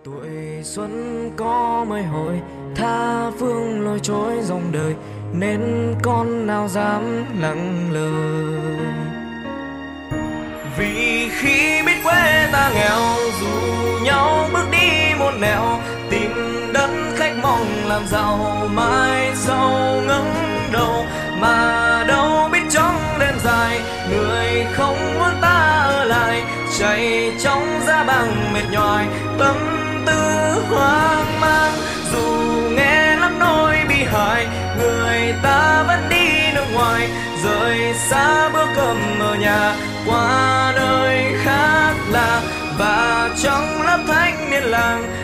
Tuổi xuân có mấy hồi, tha phương lối trôi dòng đời, nên con nào dám lặng lời. Vì khi biết quê ta nghèo, dù nhau bước đi một nẻo, tìm đất khách mong làm giàu, mai sau ngẩng đầu mà đâu biết trong đêm dài, người không muốn ta ở lại, chạy trong giá băng mệt nhoài, tâm tư hoang mang. Dù nghe lắm nỗi bi hài, người ta vẫn đi nước ngoài, rời xa bữa cơm ở nhà, qua nơi khác lạ. Và trong lớp thanh niên làng,